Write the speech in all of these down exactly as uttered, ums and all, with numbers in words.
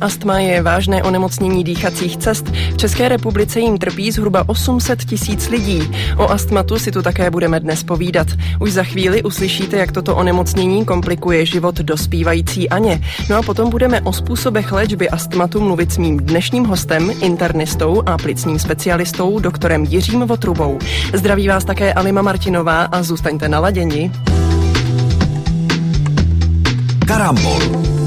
Astma je vážné onemocnění dýchacích cest. V České republice jim trpí zhruba osm set tisíc lidí. O astmatu si tu také budeme dnes povídat. Už za chvíli uslyšíte, jak toto onemocnění komplikuje život dospívající Aně. No a potom budeme o způsobech léčby astmatu mluvit s mým dnešním hostem, internistou a plicním specialistou, doktorem Jiřím Votrubou. Zdraví vás také Alima Martinová a zůstaňte naladěni. Karambol.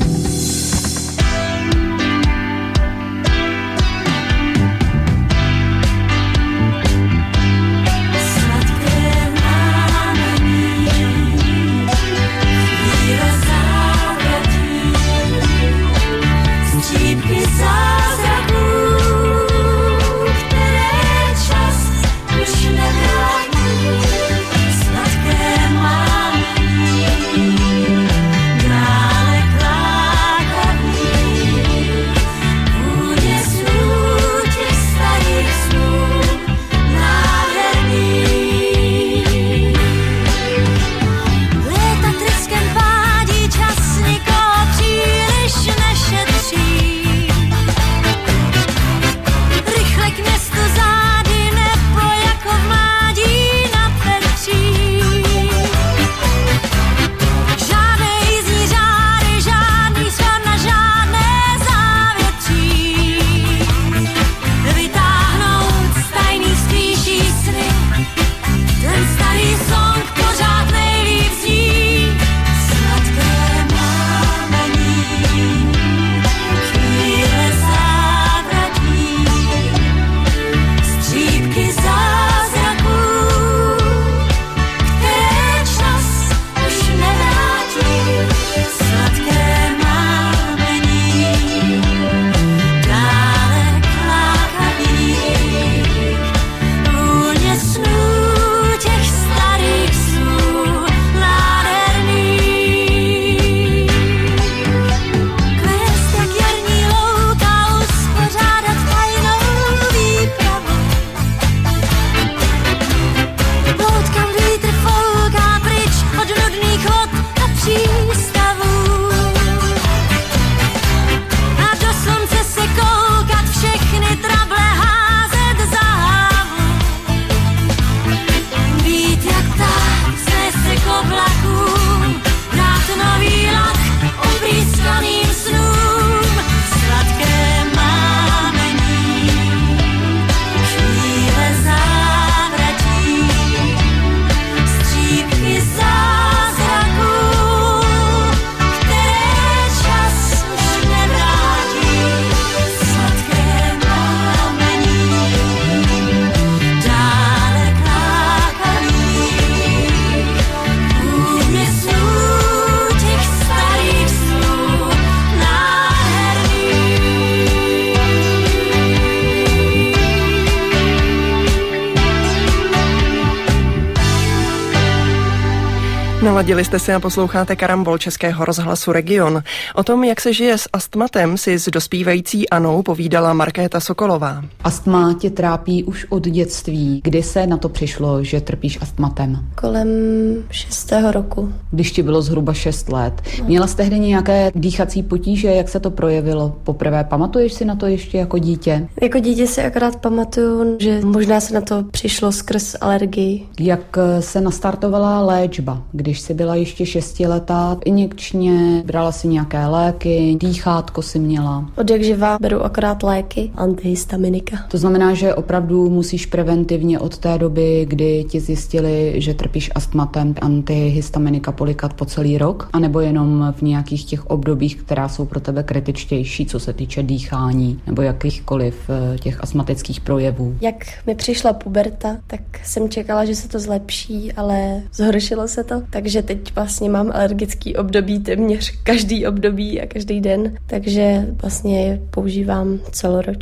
Naladili jste si a posloucháte Karambol Českého rozhlasu Region. O tom, jak se žije s astmatem, si s dospívající Anou povídala Markéta Sokolová. Astma tě trápí už od dětství. Kdy se na to přišlo, že trpíš astmatem? Kolem šestého roku. Když ti bylo zhruba šest let. Měla jsi tehdy nějaké dýchací potíže? Jak se to projevilo poprvé? Pamatuješ si na to ještě jako dítě? Jako dítě si akorát pamatuju, že možná se na to přišlo skrz alergii. Jak se nastartovala léčba, když jsi byla ještě šestiletá? Injekčně brala si nějaké léky, dýchátko si měla? Od jak živá beru akorát léky, antihistaminika. To znamená, že opravdu musíš preventivně od té doby, kdy ti zjistili, že trpíš astmatem, antihistaminika polikat po celý rok? A nebo jenom v nějakých těch obdobích, která jsou pro tebe kritičtější, co se týče dýchání nebo jakýchkoliv těch astmatických projevů? Jak mi přišla puberta, tak jsem čekala, že se to zlepší, ale zhoršilo se to. Takže teď vlastně mám alergický období téměř každý období a každý den, takže vlastně je používám celoročně.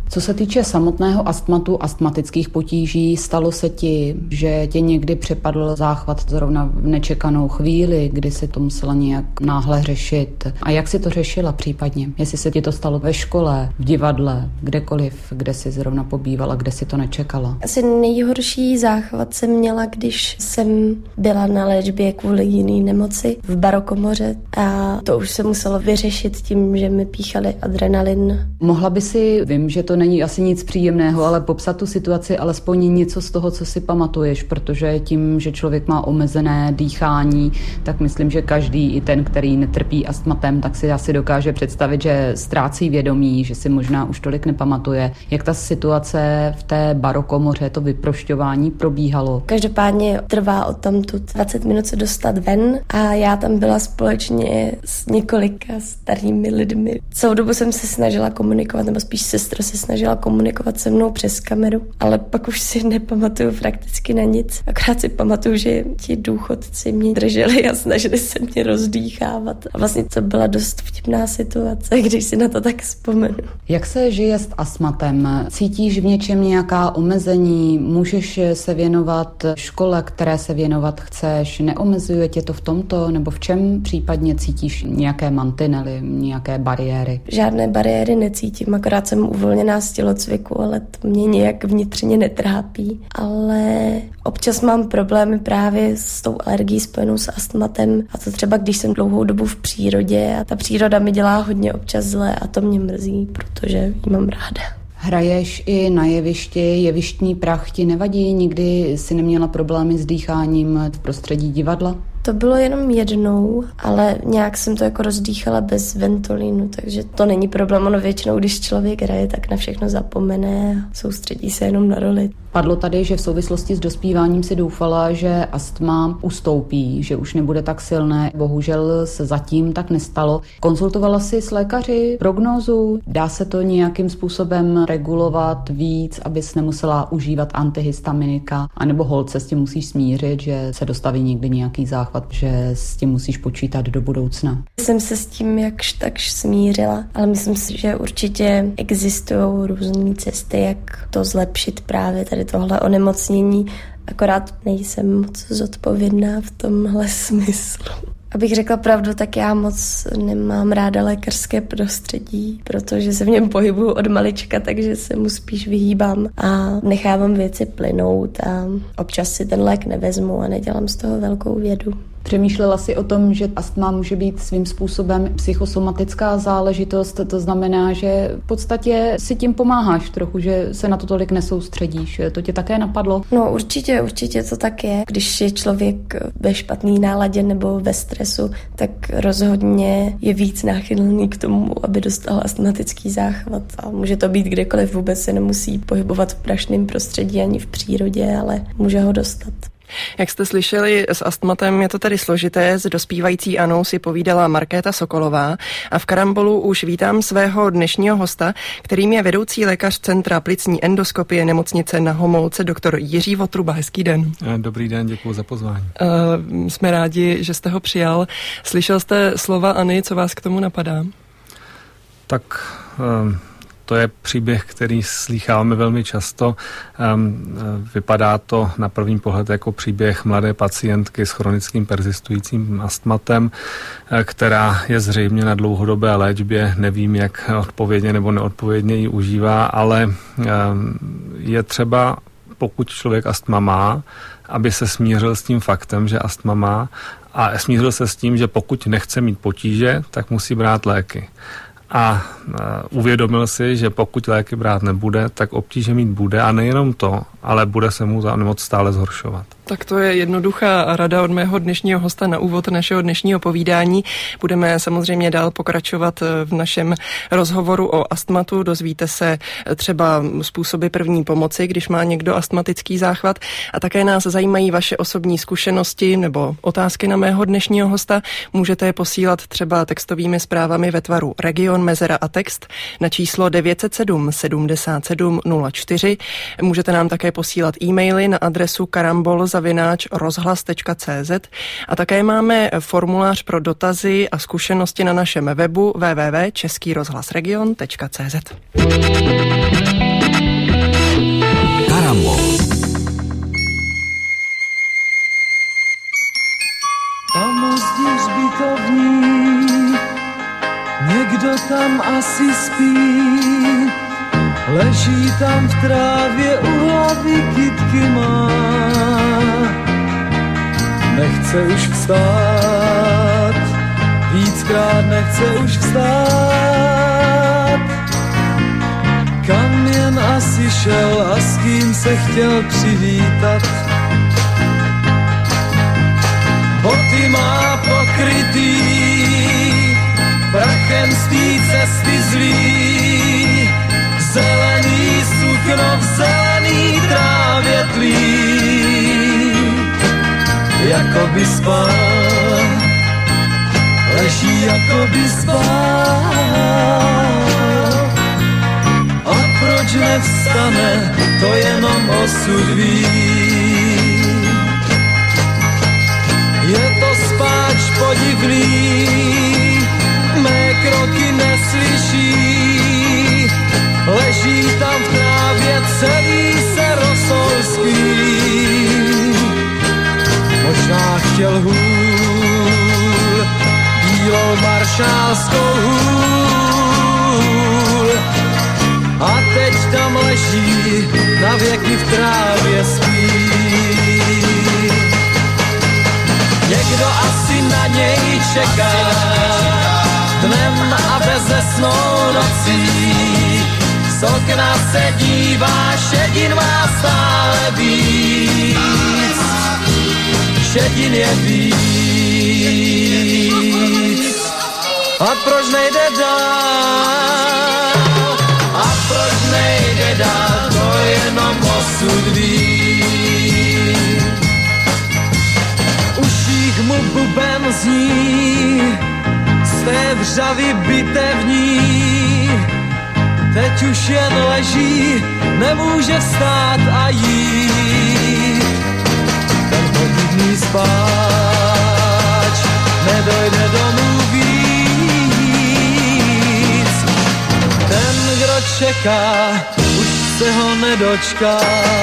Co se týče samotného astmatu, astmatických potíží, stalo se ti, že tě někdy přepadl záchvat zrovna v nečekanou chvíli, kdy si to musela nějak náhle řešit? A jak si to řešila případně? Jestli se ti to stalo ve škole, v divadle, kdekoliv, kde jsi zrovna pobývala, kde si to nečekala? Asi nejhorší záchvat jsem měla, když jsem byla na léčbě kvůli jiný nemoci v barokomoře a to už se muselo vyřešit tím, že mi píchali adrenalin. Mohla by si, vím, že to není asi nic příjemného, ale popsat tu situaci alespoň něco z toho, co si pamatuješ, protože tím, že člověk má omezené dýchání, tak myslím, že každý, i ten, který netrpí astmatem, tak si asi dokáže představit, že ztrácí vědomí, že si možná už tolik nepamatuje. Jak ta situace v té barokomoře, to vyprošťování probíhalo? Každopádně trvá odtamtud dvacet minut se dostat ven a já tam byla společně s několika starými lidmi. Celou dobu jsem se snažila komunikovat, nebo spíš sestra se snažila komunikovat se mnou přes kameru, ale pak už si nepamatuju prakticky na nic. Akorát si pamatuju, že ti důchodci mě drželi a snažili se mě rozdýchávat. A vlastně to byla dost vtipná situace, když si na to tak vzpomenu. Jak se žije s astmatem? Cítíš v něčem nějaká omezení? Můžeš se věnovat škole, které se věnovat chceš? Neomezuje tě to v tomto? Nebo v čem případně cítíš nějaké mantinely, nějaké bariéry? Žádné bariéry necítím, akorát jsem uvolněná z tělocviku, ale to mě nějak vnitřně netrápí. Ale občas mám problémy právě s tou alergií spojenou s astmatem a to třeba, když jsem dlouhou dobu v přírodě a ta příroda mi dělá hodně občas zle a to mě mrzí, protože ji mám ráda. Hraješ i na jevišti, jevištní prach ti nevadí? Nikdy jsi neměla problémy s dýcháním v prostředí divadla? To bylo jenom jednou, ale nějak jsem to jako rozdýchala bez ventolínu, takže to není problém. Ono většinou, když člověk hraje, tak na všechno zapomene a soustředí se jenom na roli. Padlo tady, že v souvislosti s dospíváním si doufala, že astma ustoupí, že už nebude tak silné. Bohužel se zatím tak nestalo. Konzultovala jsi s lékaři prognózu? Dá se to nějakým způsobem regulovat víc, abys nemusela užívat antihistaminika? A nebo holt se s tím musíš smířit, že se dostaví někdy nějaký záchvat, že s tím musíš počítat do budoucna? Jsem se s tím jakž takž smířila, ale myslím si, že určitě existují různé cesty, jak to zlepšit právě tady tohle onemocnění, akorát nejsem moc zodpovědná v tomhle smyslu. Abych řekla pravdu, tak já moc nemám ráda lékařské prostředí, protože se v něm pohybuju od malička, takže se mu spíš vyhýbám a nechávám věci plynout a občas si ten lék nevezmu a nedělám z toho velkou vědu. Přemýšlela jsi o tom, že astma může být svým způsobem psychosomatická záležitost, to znamená, že v podstatě si tím pomáháš trochu, že se na to tolik nesoustředíš. To tě také napadlo? No určitě, určitě to tak je. Když je člověk ve špatný náladě nebo ve stresu, tak rozhodně je víc náchylný k tomu, aby dostal astmatický záchvat. A může to být kdekoliv, vůbec se nemusí pohybovat v prašném prostředí ani v přírodě, ale může ho dostat. Jak jste slyšeli, s astmatem je to tedy složité. S dospívající Anou si povídala Markéta Sokolová a v Karambolu už vítám svého dnešního hosta, kterým je vedoucí lékař Centra plicní endoskopie nemocnice Na Homolce, doktor Jiří Votruba. Hezký den. Dobrý den, děkuji za pozvání. Uh, jsme rádi, že jste ho přijal. Slyšel jste slova Any, co vás k tomu napadá? Tak... Um... To je příběh, který slýcháme velmi často. Vypadá to na první pohled jako příběh mladé pacientky s chronickým persistujícím astmatem, která je zřejmě na dlouhodobé léčbě. Nevím, jak odpovědně nebo neodpovědně ji užívá, ale je třeba, pokud člověk astma má, aby se smířil s tím faktem, že astma má, a smířil se s tím, že pokud nechce mít potíže, tak musí brát léky. A uvědomil si, že pokud léky brát nebude, tak obtíže mít bude a nejenom to, ale bude se mu nemoc stále zhoršovat. Tak to je jednoduchá rada od mého dnešního hosta na úvod našeho dnešního povídání. Budeme samozřejmě dál pokračovat v našem rozhovoru o astmatu. Dozvíte se třeba způsoby první pomoci, když má někdo astmatický záchvat. A také nás zajímají vaše osobní zkušenosti nebo otázky na mého dnešního hosta. Můžete je posílat třeba textovými zprávami ve tvaru Region, Mezera a text na číslo devět set sedm sedmdesát sedm nula čtyři. Můžete nám také posílat e-maily na adresu karambol zavináč rozhlas tečka cé zet a také máme formulář pro dotazy a zkušenosti na našem webu w w w tečka český rozhlas region tečka cé zet. smrti hřbitovní, někdo tam asi spí, leží tam v trávě, u hlavy kytky má. Nechce už vstát, víckrát nechce už vstát. Kam jen asi šel a s kým se chtěl přivítat. Boty má pokrytý prachem z té cesty zlý, zelený sukno v zelený trávě tlí. Jakoby spal, leží jakoby spal. A proč nevstane, to jenom osud ví. Je to spáč podivný, mé kroky neslyší, leží tam v trávě celý se rosolský. Možná chtěl hůl, bílou maršálskou hůl, a teď tam leží, na věky v trávě spí. Někdo asi na něj čeká, dnem a bezesnou nocí. Z okna se dívá, šedin má stále víc. Šedin je víc. A proč nejde dál? A proč nejde dál? To jenom osud ví. Uších mu buben zní z té vřavy bitevní. Teď už jen leží, nemůže vstát a jít. Ten podivný spáč nedojde domů víc. Ten, kdo čeká, už se ho nedočká.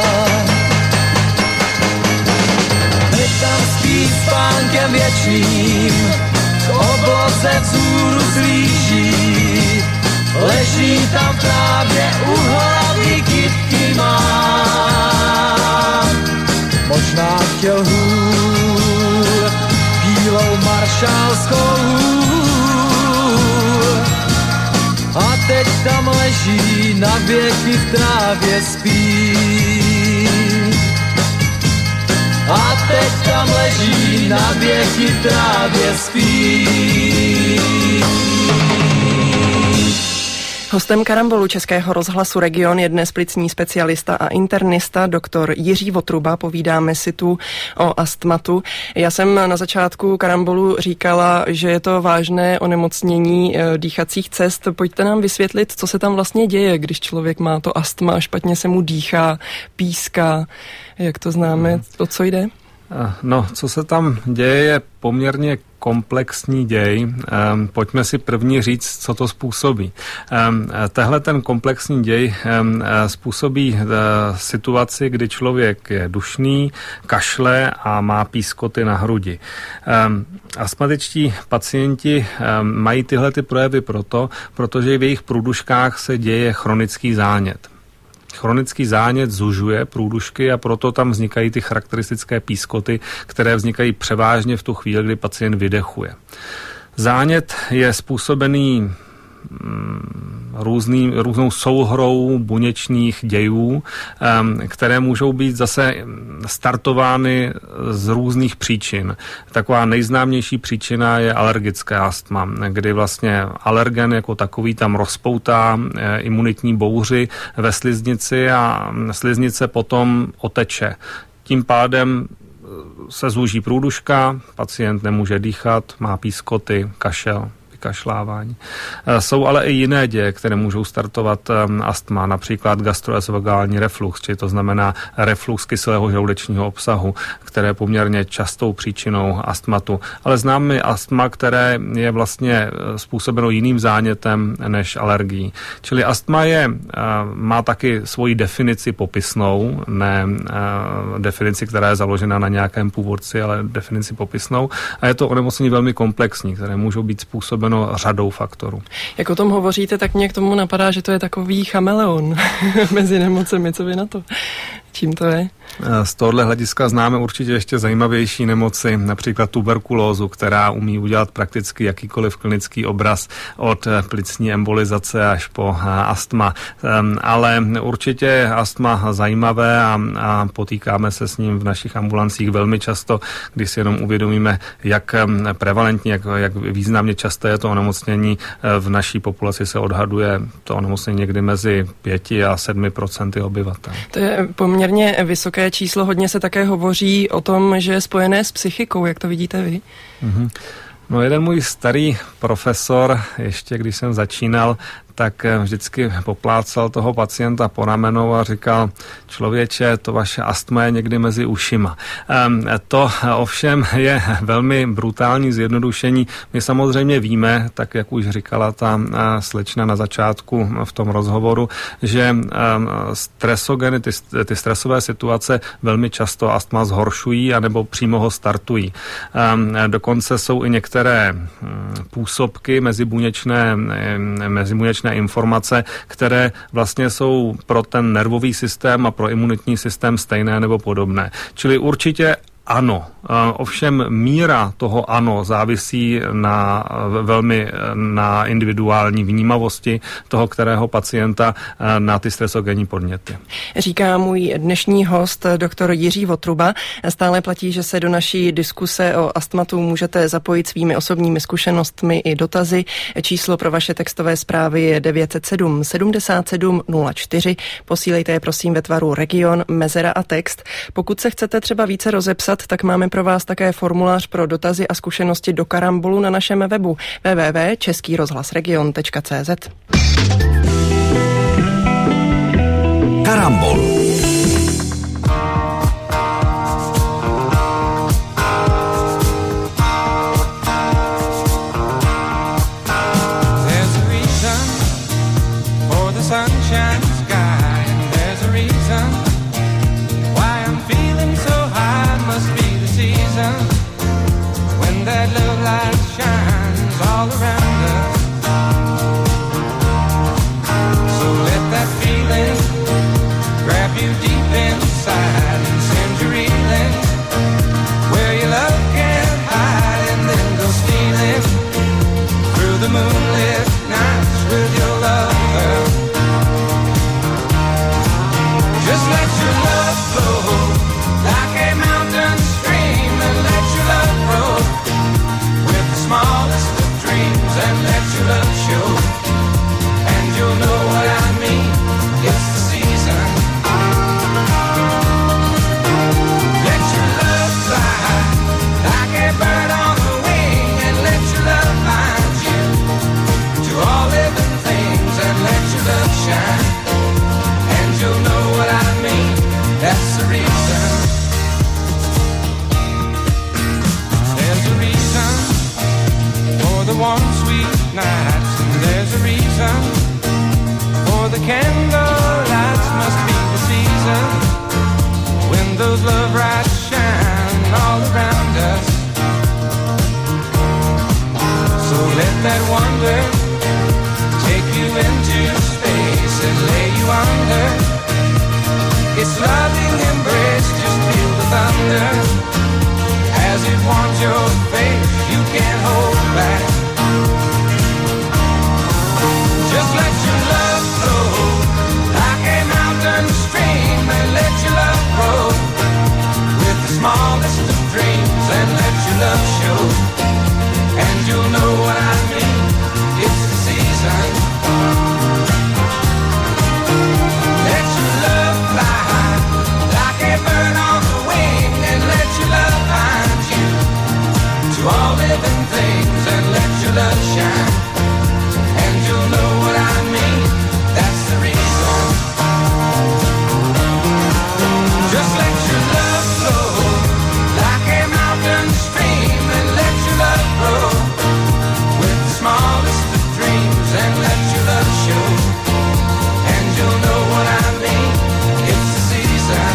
Teď tam spí spánkem věčným, k obloze vzhůru zlíží. Leží tam v trávě, u hlavy kytky má. Možná chtěl hůl, bílou maršálskou hůl. A teď tam leží, na věky v trávě spí. A teď tam leží, na věky v trávě spí. Hostem Karambolu Českého rozhlasu Region je dnes plicní specialista a internista doktor Jiří Votruba. Povídáme si tu o astmatu. Já jsem na začátku Karambolu říkala, že je to vážné onemocnění dýchacích cest. Pojďte nám vysvětlit, co se tam vlastně děje, když člověk má to astma, špatně se mu dýchá, píská. Jak to známe? O co jde? No, co se tam děje, je poměrně komplexní děj. Pojďme si první říct, co to způsobí. Tehle ten komplexní děj způsobí situaci, kdy člověk je dušný, kašle a má pískoty na hrudi. Astmatičtí pacienti mají tyhle ty projevy proto, protože v jejich průduškách se děje chronický zánět. Chronický zánět zužuje průdušky a proto tam vznikají ty charakteristické pískoty, které vznikají převážně v tu chvíli, kdy pacient vydechuje. Zánět je způsobený různý, různou souhrou buněčných dějů, které můžou být zase startovány z různých příčin. Taková nejznámější příčina je alergická astma, kdy vlastně alergen jako takový tam rozpoutá imunitní bouři ve sliznici a sliznice potom oteče. Tím pádem se zúží průduška, pacient nemůže dýchat, má pískoty, kašel, vykašlávání. Jsou ale i jiné děje, které můžou startovat astma, například gastroesofagální reflux, či to znamená reflux kyselého žaludečního obsahu, které je poměrně častou příčinou astmatu. Ale známe astma, které je vlastně způsobeno jiným zánětem než alergií. Čili astma je, má taky svoji definici popisnou, ne definici, která je založena na nějakém původci, ale definici popisnou. A je to onemocnění velmi komplexní, které můžou být způsobeno řadou faktorů. Jak o tom hovoříte, tak mě k tomu napadá, že to je takový chameleon mezi nemocemi. Co vy na to? Čím to je? Z tohohle hlediska známe určitě ještě zajímavější nemoci, například tuberkulózu, která umí udělat prakticky jakýkoliv klinický obraz od plicní embolizace až po astma. Ale určitě je astma zajímavé a, a potýkáme se s ním v našich ambulancích velmi často, když si jenom uvědomíme, jak prevalentní, jak, jak významně časté je to onemocnění. V naší populaci se odhaduje to onemocnění někdy mezi pěti a sedmi procenty obyvatel. To je poměrně vysoké číslo. Hodně se také hovoří o tom, že je spojené s psychikou. Jak to vidíte vy? Mm-hmm. No, jeden můj starý profesor, ještě když jsem začínal, tak vždycky poplácal toho pacienta po ramenou a říkal: člověče, to vaše astma je někdy mezi ušima. To ovšem je velmi brutální zjednodušení. My samozřejmě víme, tak jak už říkala ta slečna na začátku v tom rozhovoru, že stresogeny, ty, ty stresové situace velmi často astma zhoršují anebo přímo ho startují. Dokonce jsou i některé působky mezibuněčné, mezibuněčné informace, které vlastně jsou pro ten nervový systém a pro imunitní systém stejné nebo podobné. Čili určitě ano. Ovšem míra toho ano závisí na velmi na individuální vnímavosti toho, kterého pacienta na ty stresogenní podněty. Říká můj dnešní host, doktor Jiří Votruba. Stále platí, že se do naší diskuse o astmatu můžete zapojit svými osobními zkušenostmi i dotazy. Číslo pro vaše textové zprávy je devět set sedm sedmdesát sedm nula čtyři. Posílejte je prosím ve tvaru region, mezera a text. Pokud se chcete třeba více rozepsat, tak máme pro vás také formulář pro dotazy a zkušenosti do Karambolu na našem webu w w w tečka český rozhlas region tečka c z. Karambol. All living things and let your love shine, and you'll know what I mean. That's the reason. Just let your love flow like a mountain stream, and let your love grow with the smallest of dreams, and let your love show, and you'll know what I mean. It's the season.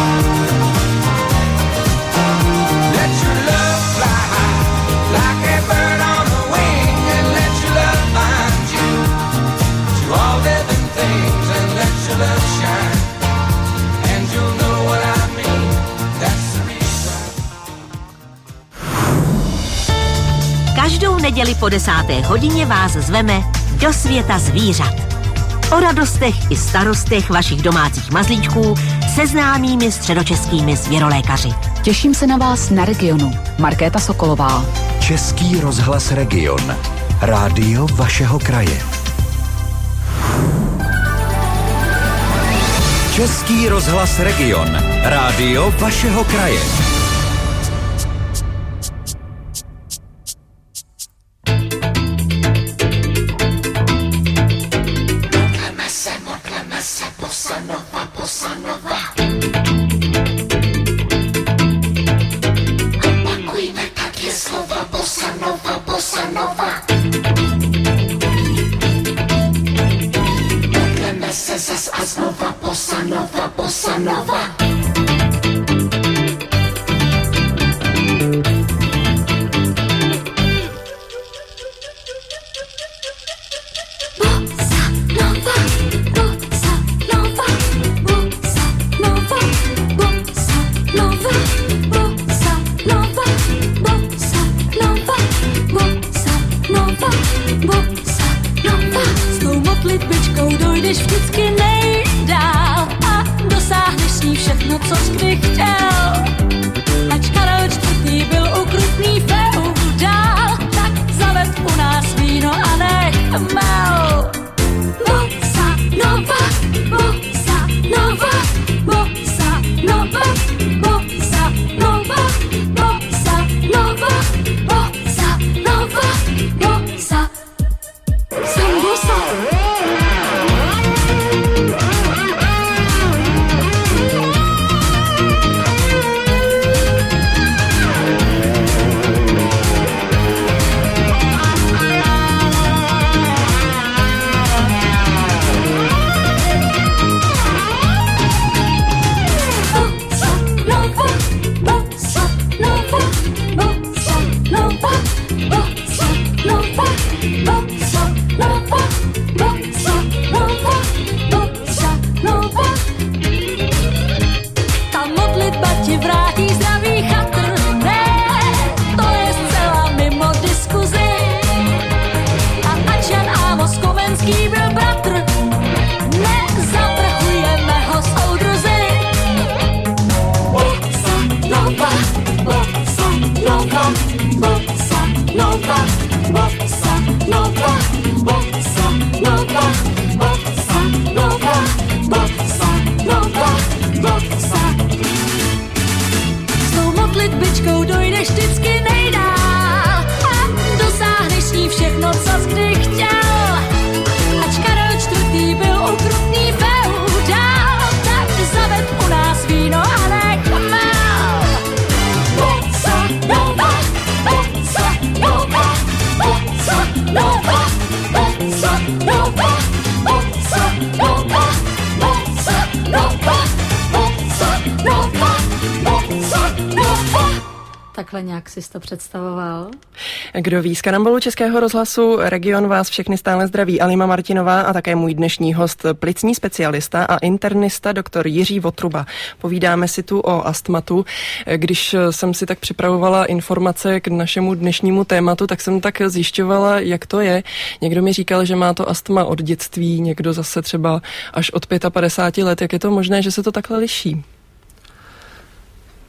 Let your love fly high like a bird on a wing, and let your love find you to all living things, and let your love shine, and you'll know what I mean. That's the reason. Každou neděli po desáté hodině vás zveme do světa zvířat. O radostech i starostech vašich domácích mazlíčků seznámými středočeskými zvěrolékaři. Těším se na vás na Regionu. Markéta Sokolová. Český rozhlas Region. Rádio vašeho kraje. Český rozhlas Region. Rádio vašeho kraje. Takhle nějak jsi to představoval? Kdo ví, z Karambolu Českého rozhlasu Region vás všechny stále zdraví Alima Martinová a také můj dnešní host, plicní specialista a internista doktor Jiří Votruba. Povídáme si tu o astmatu. Když jsem si tak připravovala informace k našemu dnešnímu tématu, tak jsem tak zjišťovala, jak to je. Někdo mi říkal, že má to astma od dětství, někdo zase třeba až od padesát pět let. Jak je to možné, že se to takhle liší?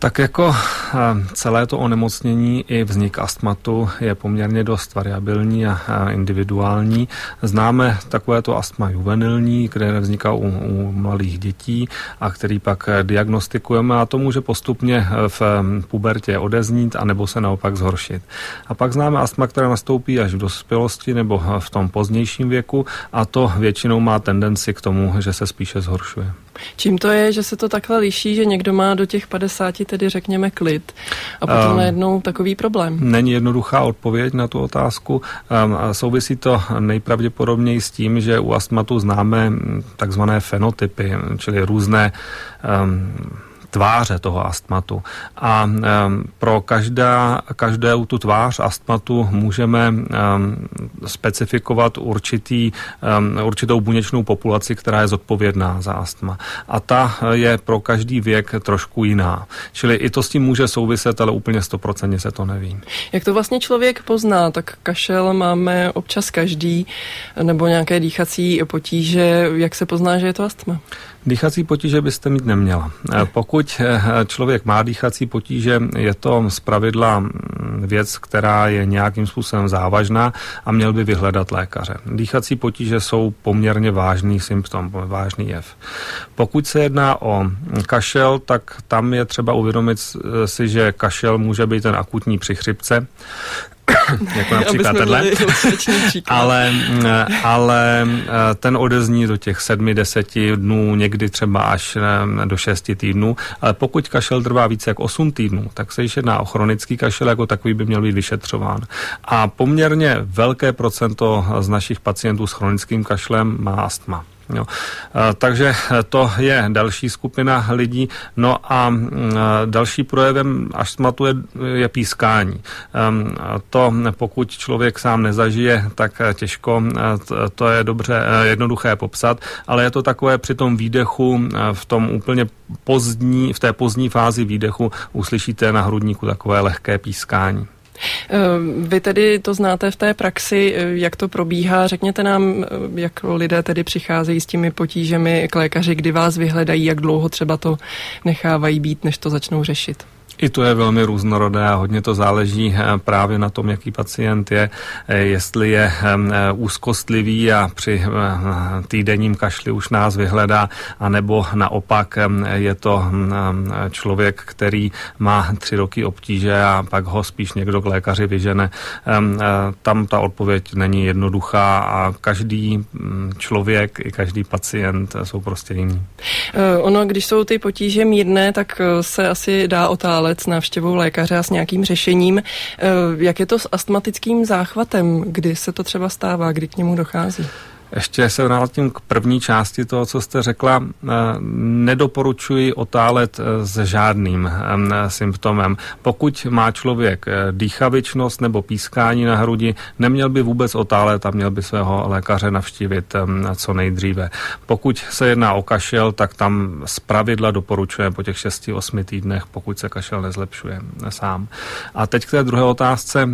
Tak jako celé to onemocnění i vznik astmatu je poměrně dost variabilní a individuální. Známe takovéto astma juvenilní, které vzniká u, u malých dětí a který pak diagnostikujeme a to může postupně v pubertě odeznít anebo se naopak zhoršit. A pak známe astma, která nastoupí až v dospělosti nebo v tom pozdějším věku a to většinou má tendenci k tomu, že se spíše zhoršuje. Čím to je, že se to takhle liší, že někdo má do těch padesáti, tedy řekněme, klid a potom um, najednou takový problém? Není jednoduchá odpověď na tu otázku. Um, souvisí to nejpravděpodobněji s tím, že u astmatu známe takzvané fenotypy, čili různé um, tváře toho astmatu. A um, pro každá, každou tu tvář astmatu můžeme um, specifikovat určitý, um, určitou buněčnou populaci, která je zodpovědná za astma. A ta je pro každý věk trošku jiná. Čili i to s tím může souviset, ale úplně stoprocentně se to neví. Jak to vlastně člověk pozná? Tak kašel máme občas každý, nebo nějaké dýchací potíže. Jak se pozná, že je to astma? Dýchací potíže byste mít neměla. Pokud člověk má dýchací potíže, je to zpravidla věc, která je nějakým způsobem závažná a měl by vyhledat lékaře. Dýchací potíže jsou poměrně vážný symptom, vážný jev. Pokud se jedná o kašel, tak tam je třeba uvědomit si, že kašel může být ten akutní při chřipce, jako například tenhle, ale, ale ten odezní do těch sedmi, deseti dnů, někdy třeba až do šesti týdnů, ale pokud kašel trvá více jak osm týdnů, tak se již jedná o chronický kašel, jako takový by měl být vyšetřován. A poměrně velké procento z našich pacientů s chronickým kašlem má astma. Jo. Takže to je další skupina lidí. No a další projevem astmatu je, je pískání. To pokud člověk sám nezažije, tak těžko, to je dobře jednoduché popsat, ale je to takové při tom výdechu, v tom úplně pozdní, v té pozdní fázi výdechu uslyšíte na hrudníku takové lehké pískání. Vy tedy to znáte v té praxi, jak to probíhá. Řekněte nám, jak lidé tedy přicházejí s těmi potížemi k lékaři, kdy vás vyhledají, jak dlouho třeba to nechávají být, než to začnou řešit. I to je velmi různorodé a hodně to záleží právě na tom, jaký pacient je, jestli je úzkostlivý a při týdenním kašli už nás vyhledá, anebo naopak je to člověk, který má tři roky obtíže a pak ho spíš někdo k lékaři vyžene. Tam ta odpověď není jednoduchá a každý člověk i každý pacient jsou prostě jiný. Ono, když jsou ty potíže mírné, tak se asi dá otálet s návštěvou lékaře a s nějakým řešením. Jak je to s astmatickým záchvatem? Kdy se to třeba stává, kdy k němu dochází? Ještě se vrátím k první části toho, co jste řekla. Nedoporučuji otálet s žádným symptomem. Pokud má člověk dýchavičnost nebo pískání na hrudi, neměl by vůbec otálet a měl by svého lékaře navštívit co nejdříve. Pokud se jedná o kašel, tak tam zpravidla doporučujeme po těch šesti osmi týdnech, pokud se kašel nezlepšuje sám. A teď k té druhé otázce.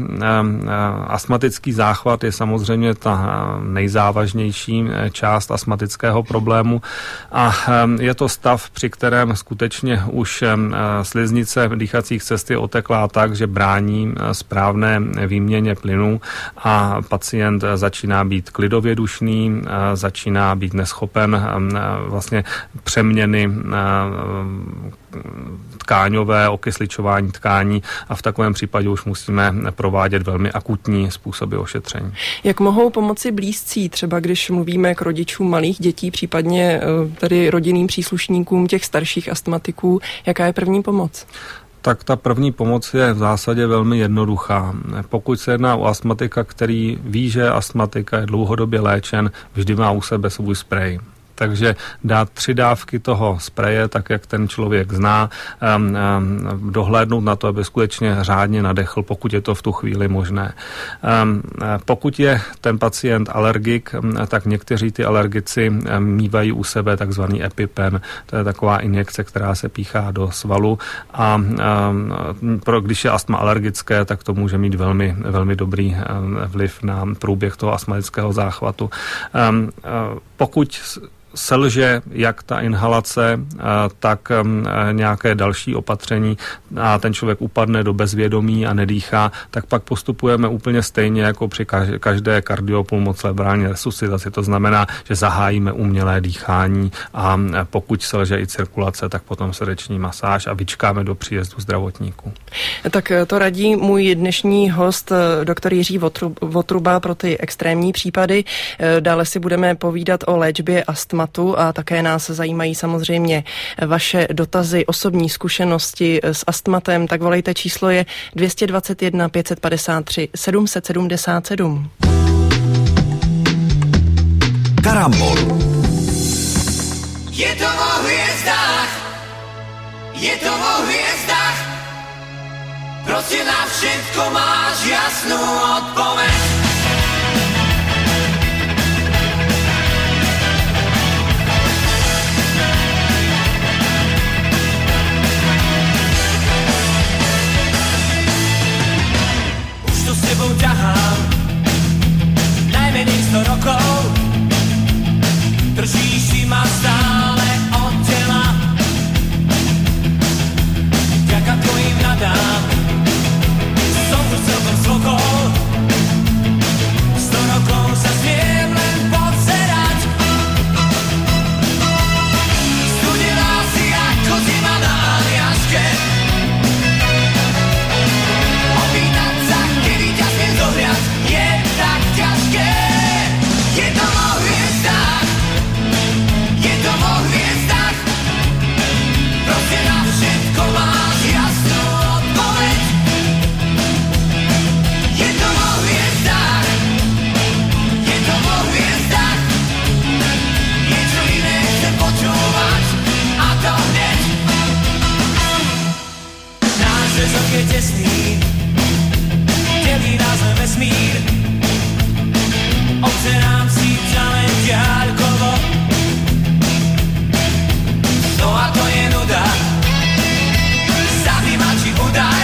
Astmatický záchvat je samozřejmě ta nejzávažnější část astmatického problému a je to stav, při kterém skutečně už sliznice dýchacích cest je oteklá tak, že brání správné výměně plynů a pacient začíná být klidově dušný, začíná být neschopen vlastně přeměny tkáňové, okysličování tkání a v takovém případě už musíme provádět velmi akutní způsoby ošetření. Jak mohou pomoci blízcí, třeba když mluvíme k rodičům malých dětí, případně tedy rodinným příslušníkům těch starších astmatiků, jaká je první pomoc? Tak ta první pomoc je v zásadě velmi jednoduchá. Pokud se jedná o astmatika, který ví, že astmatika je dlouhodobě léčen, vždy má u sebe svůj sprej. Takže dát tři dávky toho spreje, tak jak ten člověk zná, um, um, dohlédnout na to, aby skutečně řádně nadechl, pokud je to v tu chvíli možné. Um, pokud je ten pacient alergik, tak někteří ty alergici mívají u sebe takzvaný EpiPen, to je taková injekce, která se píchá do svalu a um, pro, když je astma alergické, tak to může mít velmi, velmi dobrý um, vliv na průběh toho astmatického záchvatu. Um, uh, pokud selže jak ta inhalace, tak nějaké další opatření a ten člověk upadne do bezvědomí a nedýchá, tak pak postupujeme úplně stejně jako při každé kardiopulmocerebrální resuscitaci. To znamená, že zahájíme umělé dýchání a pokud selže i cirkulace, tak potom srdeční masáž a vyčkáme do příjezdu zdravotníků. Tak to radí můj dnešní host, doktor Jiří Votruba, pro ty extrémní případy. Dále si budeme povídat o léčbě astmatu a také nás zajímají samozřejmě vaše dotazy, osobní zkušenosti s astmatem. Tak volejte, číslo je dvě stě dvacet jedna pět set padesát tři sedm set sedmdesát sedm. Karambol. Je to o hvězdách, je to o hvězdách, prostě na všetko máš jasnou odpověď. Už to s tebou ťahám, najmenej sto rokov, držíš si ma stále od tela. Vďaka tvojim radám som tu celkom zvokol. Sto rokov sa smiem len pozerať. Studená si ako zima na Aliaške. Opýtať sa, kedy ťa smiem zohriať, je tak ťažké. Je to o hviezdách, je to o hviezdách, proste na všetko máš jasnú odpoveď. Je to o hviezdách, je to o hviezdách, niečo iné chcem počúvať, a to hneď. Náš zväzok je tesný, delí nás len vesmír, obzerám si ťa len ďalkovo. No a to je nuda, zavri ma či udaj,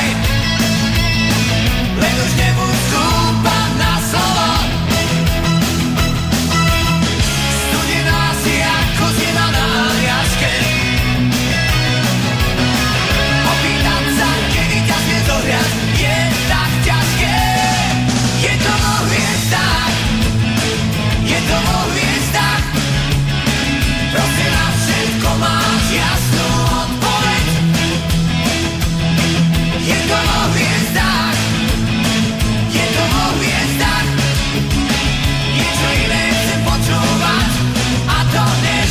len už nebuď skúpať na slovo. Studená si ako zima na Aliaške. Opýtať sa, kedy ťa smiem zohriať, je tak ťažké. Je to o hviezdách, je to o hviezdách, proste na všetko máš jasnú odpoveď. Je to o hviezdách, je to o hviezdách, niečo iné chcem počúvať, a to hneď.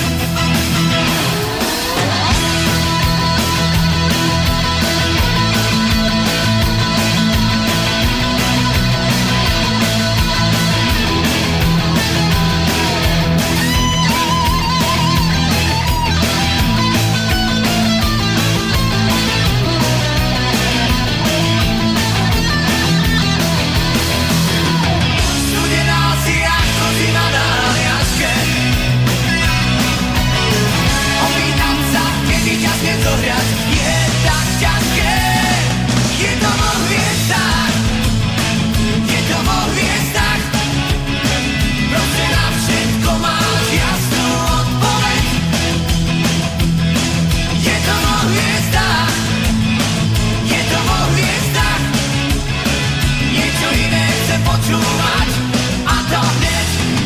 Studená si ako zima na Aliaške. Opýtať sa, kedy ťa smiem zohriať, je tak ťažké. Je to o hviezdách, je to o hviezdách, proste na všetko máš jasnú odpoveď. Je to o hviezdách, je to o hviezdách, niečo iné chcem počúvať, a to hneď.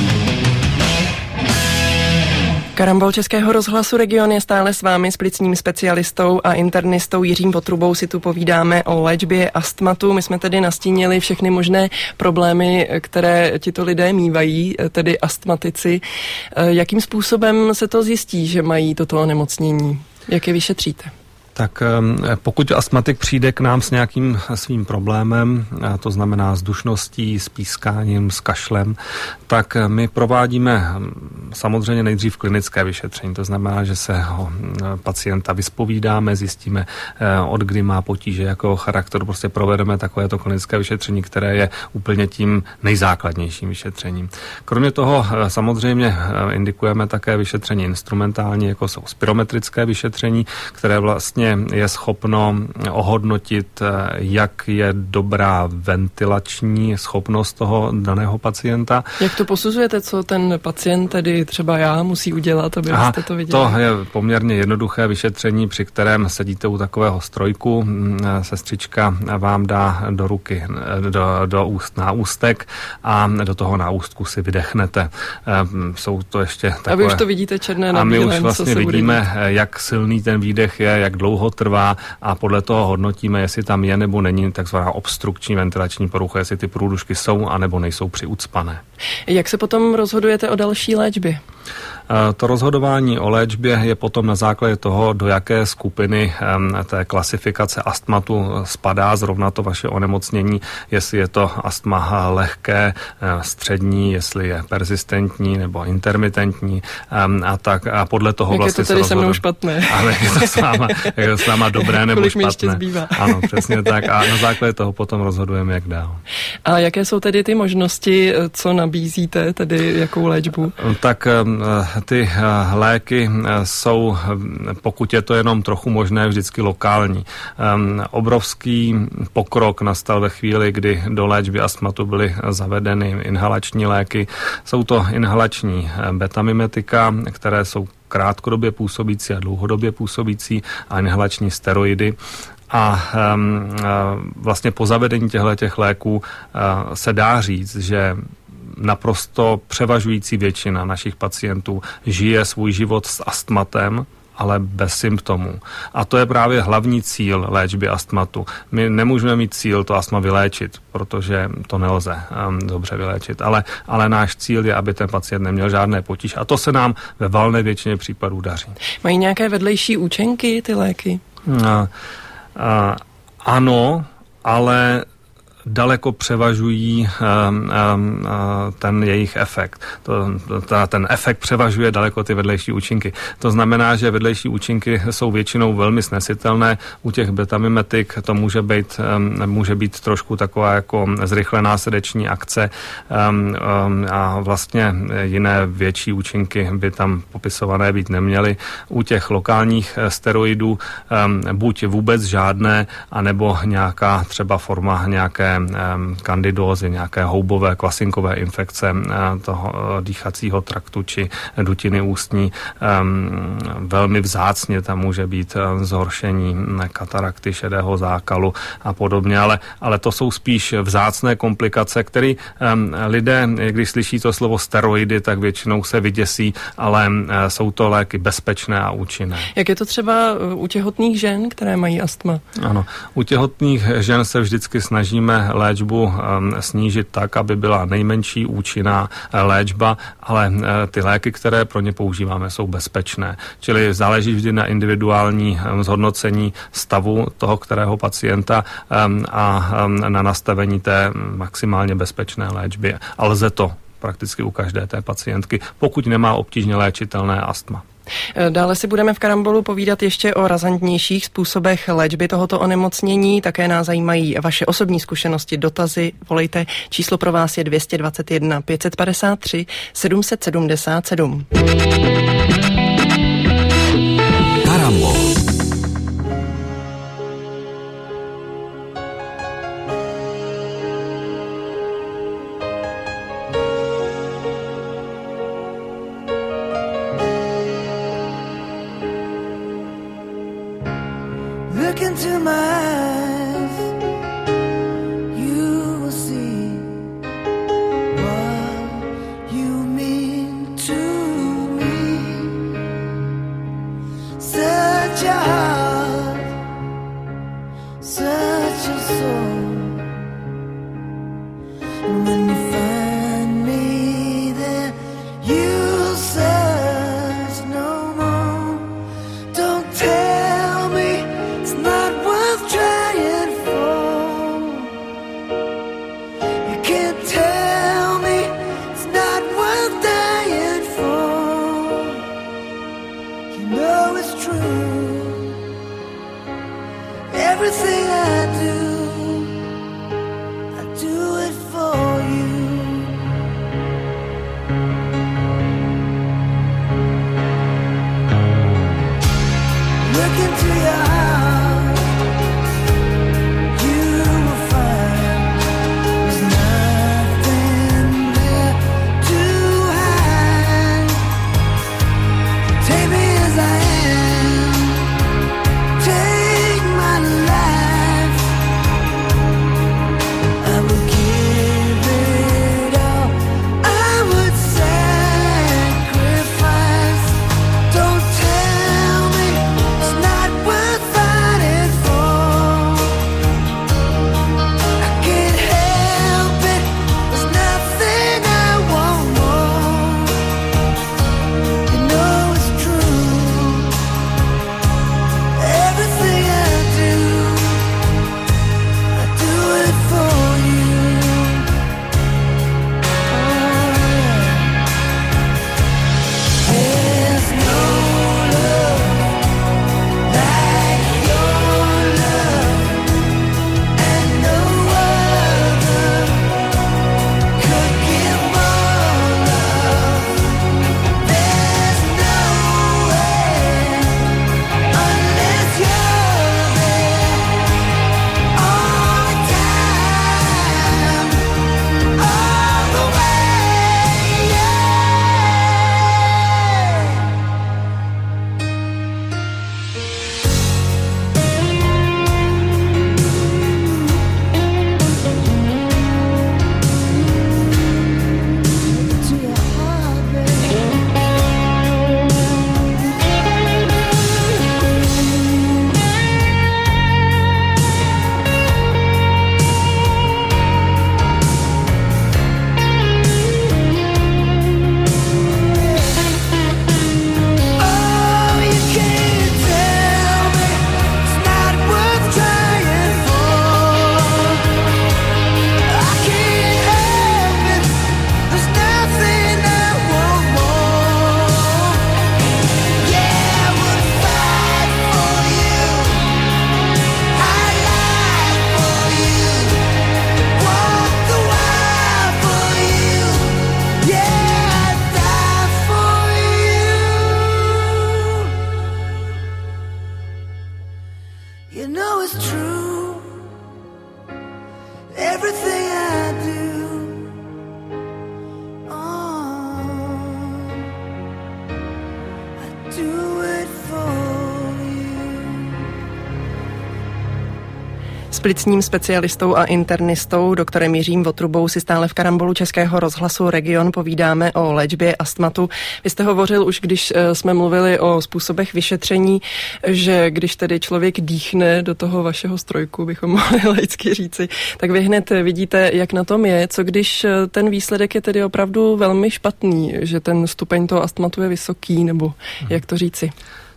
Karambol Českého rozhlasu Region je stále s vámi, s plicním specialistou a internistou Jiřím Votrubou si tu povídáme o léčbě astmatu. My jsme tedy nastínili všechny možné problémy, které tito lidé mívají, tedy astmatici. Jakým způsobem se to zjistí, že mají toto onemocnění? Jak je vyšetříte? Tak pokud astmatik přijde k nám s nějakým svým problémem, to znamená s dušností, s pískáním, s kašlem, tak my provádíme samozřejmě nejdřív klinické vyšetření. To znamená, že se ho pacienta vyspovídáme, zjistíme, od kdy má potíže, jakého charakteru, prostě provedeme takovéto klinické vyšetření, které je úplně tím nejzákladnějším vyšetřením. Kromě toho samozřejmě indikujeme také vyšetření instrumentální, jako jsou spirometrické vyšetření, které vlastně vlastně je schopno ohodnotit, jak je dobrá ventilační schopnost toho daného pacienta. Jak to posuzujete, co ten pacient, tedy třeba já, musí udělat, aby Aha, jste to viděli? To je poměrně jednoduché vyšetření, při kterém sedíte u takového strojku, sestřička vám dá do ruky, do, do úst náústek a do toho náústku si vydechnete. Jsou to ještě takové... A vy už to vidíte černé na A my bílém, už vlastně vidíme, jak silný ten výdech je, jak dlouho trvá a podle toho hodnotíme, jestli tam je nebo není takzvaná obstrukční ventilační porucha, jestli ty průdušky jsou anebo nejsou přiucpané. Jak se potom rozhodujete o další léčbě? To rozhodování o léčbě je potom na základě toho, do jaké skupiny té klasifikace astmatu spadá zrovna to vaše onemocnění, jestli je to astma lehké, střední, jestli je persistentní nebo intermitentní a tak a podle toho jak vlastně je to tedy se mnou špatné. Ale je to s váma, je to s váma dobré nebo kolik špatné. mi ještě zbývá. Ano, přesně tak a na základě toho potom rozhodujeme, jak dál. A jaké jsou tedy ty možnosti, co nabízíte, tedy jakou léčbu? Tak ty léky jsou, pokud je to jenom trochu možné, vždycky lokální. Obrovský pokrok nastal ve chvíli, kdy do léčby astmatu byly zavedeny inhalační léky. Jsou to inhalační betamimetika, které jsou krátkodobě působící a dlouhodobě působící a inhalační steroidy. A um, vlastně po zavedení těchto léků uh, se dá říct, že naprosto převažující většina našich pacientů žije svůj život s astmatem, ale bez symptomů. A to je právě hlavní cíl léčby astmatu. My nemůžeme mít cíl to astma vyléčit, protože to nelze um, dobře vyléčit, ale, ale náš cíl je, aby ten pacient neměl žádné potíže. A to se nám ve valné většině případů daří. Mají nějaké vedlejší účinky ty léky? A, a, ano, ale daleko převažují um, um, ten jejich efekt. To, ta, ten efekt převažuje daleko ty vedlejší účinky. To znamená, že vedlejší účinky jsou většinou velmi snesitelné. U těch betamimetik to může být, um, může být trošku taková jako zrychlená srdeční akce um, um, a vlastně jiné větší účinky by tam popisované být neměly. U těch lokálních steroidů um, buď vůbec žádné, anebo nějaká třeba forma nějaké kandidózy, nějaké houbové, kvasinkové infekce toho dýchacího traktu či dutiny ústní. Velmi vzácně tam může být zhoršení katarakty, šedého zákalu a podobně, ale, ale to jsou spíš vzácné komplikace, které lidé, když slyší to slovo steroidy, tak většinou se vyděsí, ale jsou to léky bezpečné a účinné. Jak je to třeba u těhotných žen, které mají astma? Ano, u těhotných žen se vždycky snažíme léčbu snížit tak, aby byla nejmenší účinná léčba, ale ty léky, které pro ně používáme, jsou bezpečné. Čili záleží vždy na individuální zhodnocení stavu toho, kterého pacienta a na nastavení té maximálně bezpečné léčby. A lze to prakticky u každé té pacientky, pokud nemá obtížně léčitelné astma. Dále si budeme v Karambolu povídat ještě o razantnějších způsobech léčby tohoto onemocnění. Také nás zajímají vaše osobní zkušenosti, dotazy. Volejte, číslo pro vás je dvě stě dvacet jedna pět set padesát tři sedm set sedmdesát sedm. Karambol. Look into my eyes, you will see what you mean to me. plicním specialistou a internistou doktorem Jiřím Votrubou si stále v karambolu Českého rozhlasu Region povídáme o léčbě astmatu. Vy jste hovořil už, když jsme mluvili o způsobech vyšetření, že když tedy člověk dýchne do toho vašeho strojku, bychom mohli laicky říci, tak vy hned vidíte, jak na tom je. Co když ten výsledek je tedy opravdu velmi špatný, že ten stupeň toho astmatu je vysoký, nebo jak to říci?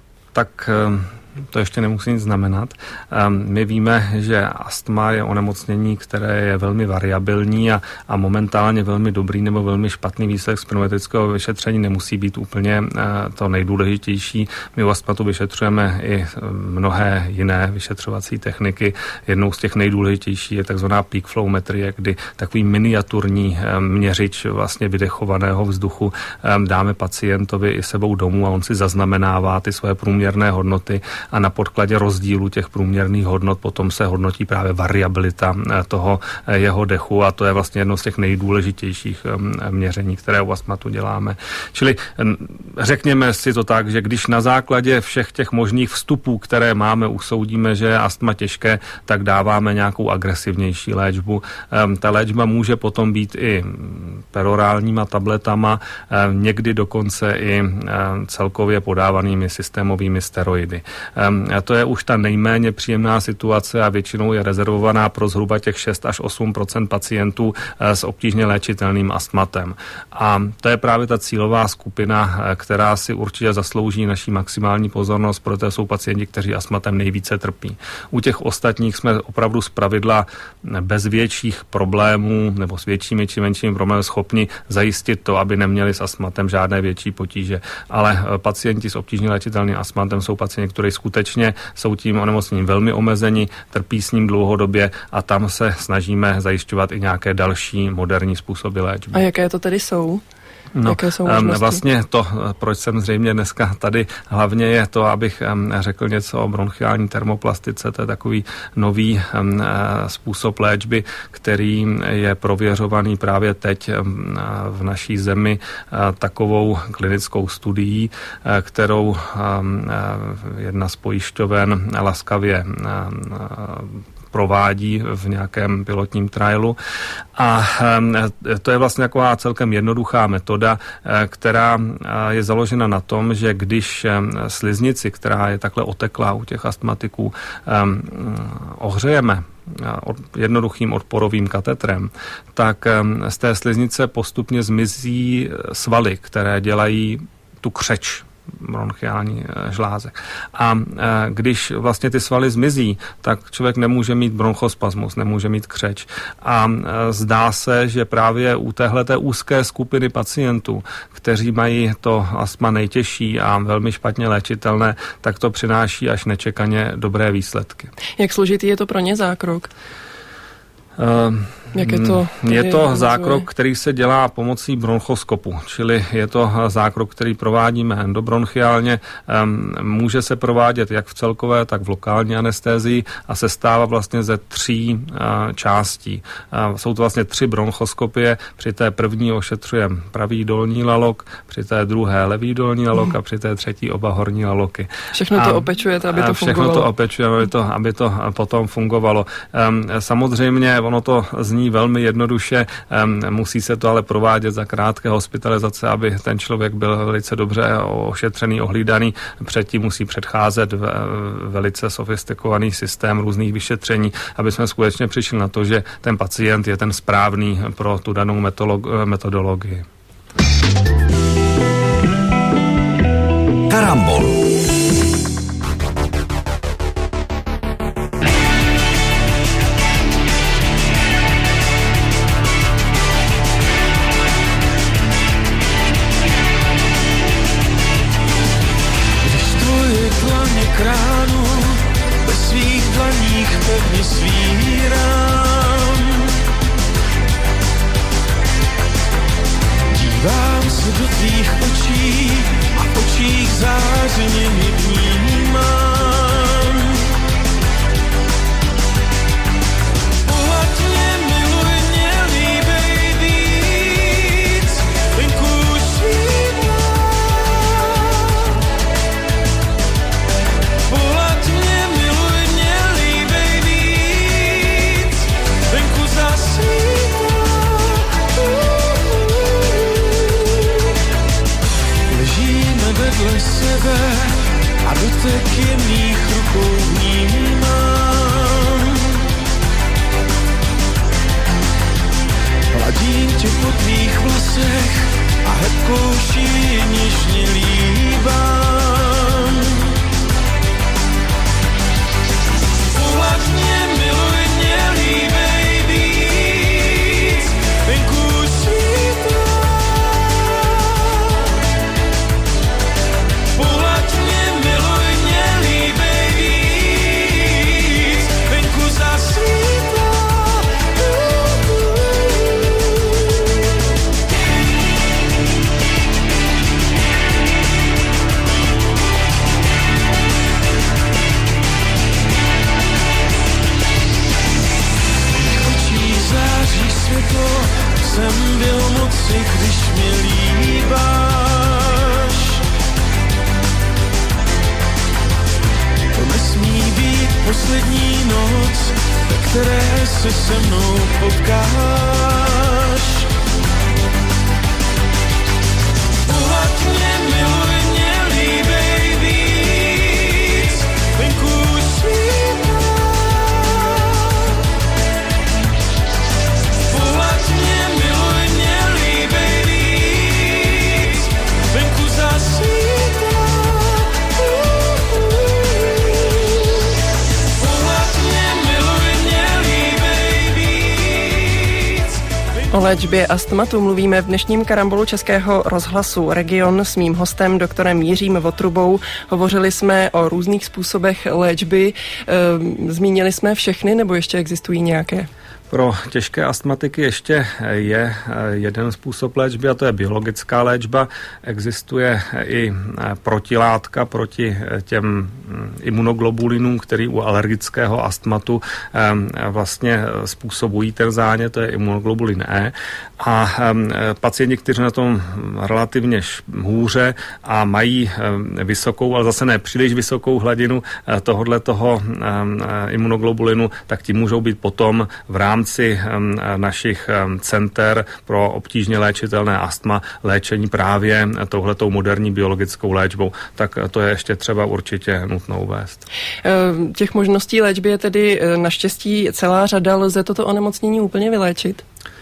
Tak to ještě nemusí nic znamenat. My víme, že astma je onemocnění, které je velmi variabilní a, a momentálně velmi dobrý nebo velmi špatný výsledek spirometrického vyšetření nemusí být úplně to nejdůležitější. My u astmatu vyšetřujeme i mnohé jiné vyšetřovací techniky. Jednou z těch nejdůležitějších je takzvaná peak flowmetrie, kdy takový miniaturní měřič vlastně vydechovaného vzduchu dáme pacientovi i sebou domů a on si zaznamenává ty svoje průměrné hodnoty a na podkladě rozdílu těch průměrných hodnot potom se hodnotí právě variabilita toho jeho dechu a to je vlastně jedno z těch nejdůležitějších měření, které u astmatu děláme. Čili řekněme si to tak, že když na základě všech těch možných vstupů, které máme, usoudíme, že je astma těžké, tak dáváme nějakou agresivnější léčbu. Ta léčba může potom být i perorálníma tabletama, někdy dokonce i celkově podávanými systémovými steroidy. A to je už ta nejméně příjemná situace a většinou je rezervovaná pro zhruba těch šest až osm procent pacientů s obtížně léčitelným astmatem. A to je právě ta cílová skupina, která si určitě zaslouží naší maximální pozornost, protože jsou pacienti, kteří astmatem nejvíce trpí. U těch ostatních jsme opravdu zpravidla bez větších problémů nebo s většími či menšími problémy schopni zajistit to, aby neměli s astmatem žádné větší potíže. Ale pacienti s obtížně léčitelným astmatem jsou pacienti, kteří skutečně jsou tím onemocněním velmi omezeni, trpí s ním dlouhodobě a tam se snažíme zajišťovat i nějaké další moderní způsoby léčby. A jaké to tedy jsou? No, vlastně to, proč jsem zřejmě dneska tady, hlavně je to, abych řekl něco o bronchiální termoplastice, to je takový nový způsob léčby, který je prověřovaný právě teď v naší zemi takovou klinickou studií, kterou jedna z pojišťoven laskavě provádí v nějakém pilotním trialu. A to je vlastně taková celkem jednoduchá metoda, která je založena na tom, že když sliznici, která je takhle oteklá u těch astmatiků, ohřejeme jednoduchým odporovým katetrem, tak z té sliznice postupně zmizí svaly, které dělají tu křeč bronchiální žláze. A když vlastně ty svaly zmizí, tak člověk nemůže mít bronchospasmus, nemůže mít křeč. A zdá se, že právě u téhleté úzké skupiny pacientů, kteří mají to astma nejtěžší a velmi špatně léčitelné, tak to přináší až nečekaně dobré výsledky. Jak složitý je to pro ně zákrok? Uh, Jak je to? Je to zákrok, který se dělá pomocí bronchoskopu, čili je to zákrok, který provádíme endobronchiálně. Může se provádět jak v celkové, tak v lokální anestézii a se stává vlastně ze tří částí. Jsou to vlastně tři bronchoskopie. Při té první ošetřujeme pravý dolní lalok, při té druhé levý dolní lalok a při té třetí oba horní laloky. Všechno to opečujete, aby to všechno fungovalo. Všechno to opečujeme, aby to, aby to potom fungovalo. Samozřejmě ono to zní velmi jednoduše, musí se to ale provádět za krátké hospitalizace, aby ten člověk byl velice dobře ošetřený, ohlídaný. Předtím musí předcházet velice sofistikovaný systém různých vyšetření, aby jsme skutečně přišli na to, že ten pacient je ten správný pro tu danou metodologii. Karambol. Dívám se do tvých očí a v očích zářeně vnímám. Pohled mě, miluj mě, líbej víc, venku šídla. Pohled mě, miluj mě, líbej víc. tvé a dotek jemných rukou vnímám. Hladím tě po tvých vlasech a hebkou šíji něžně líbám. Pohlad mě, miluj mě, líbej víc, venku svítá. Pohlad mě, miluj mě, líbej víc, venku zasvítá. Světlo jsem byl moci, když mě líbáš. To nesmí být poslední noc, ve které se se mnou potkáš. Pohlad mě, miluj mě, líbej víc, venku svítá. O léčbě astmatu mluvíme v dnešním karambolu Českého rozhlasu Region s mým hostem, doktorem Jiřím Votrubou. Hovořili jsme o různých způsobech léčby. Zmínili jsme všechny, nebo ještě existují nějaké? Pro těžké astmatiky ještě je jeden způsob léčby a to je biologická léčba. Existuje i protilátka proti těm imunoglobulinům, který u alergického astmatu vlastně způsobují ten zánět, to je imunoglobulin E. A pacienti, kteří na tom relativně hůře a mají vysokou, ale zase ne příliš vysokou hladinu tohoto imunoglobulinu, tak ti můžou být potom v rámci rámci našich center pro obtížně léčitelné astma léčení právě touhletou moderní biologickou léčbou, tak to je ještě třeba určitě nutno uvést. Těch možností léčby je tedy naštěstí celá řada. Lze toto onemocnění úplně vyléčit?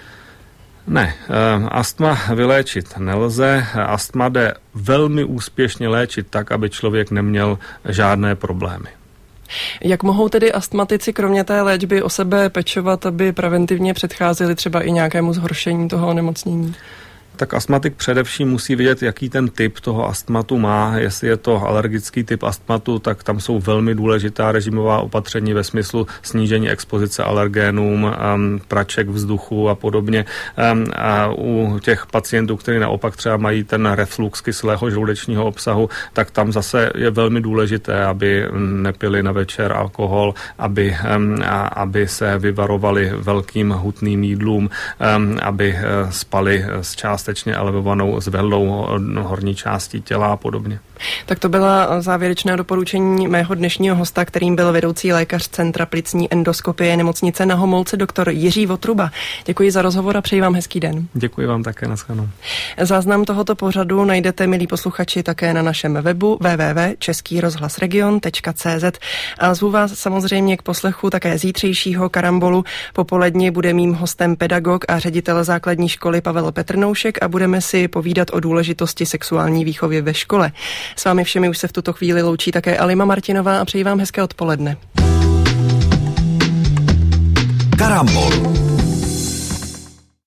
Ne, astma vyléčit nelze. Astma jde velmi úspěšně léčit tak, aby člověk neměl žádné problémy. Jak mohou tedy astmatici kromě té léčby o sebe pečovat, aby preventivně předcházeli třeba i nějakému zhoršení toho onemocnění? Tak astmatik především musí vědět, jaký ten typ toho astmatu má. Jestli je to alergický typ astmatu, tak tam jsou velmi důležitá režimová opatření ve smyslu snížení expozice alergénům, praček vzduchu a podobně. A u těch pacientů, kteří naopak třeba mají ten reflux kyselého žaludečního obsahu, tak tam zase je velmi důležité, aby nepili na večer alkohol, aby, aby se vyvarovali velkým hutným jídlům, aby spali z části částečně elevovanou zvedlou horní částí těla a podobně. Tak to byla závěrečné doporučení mého dnešního hosta, kterým byl vedoucí lékař Centra plicní endoskopie Nemocnice Na Homolce, doktor Jiří Votruba. Děkuji za rozhovor a přeji vám hezký den. Děkuji vám také, nashledanou. Záznam tohoto pořadu najdete, milí posluchači, také na našem webu w w w tečka český rozhlas region tečka c z a zvu vás samozřejmě k poslechu také zítřejšího karambolu. Popoledni bude mým hostem pedagog a ředitel základní školy Pavel Petrnoušek a budeme si povídat o důležitosti sexuální výchovy ve škole. S vámi všemi už se v tuto chvíli loučí také Alima Martinová a přeji vám hezké odpoledne. Karambol.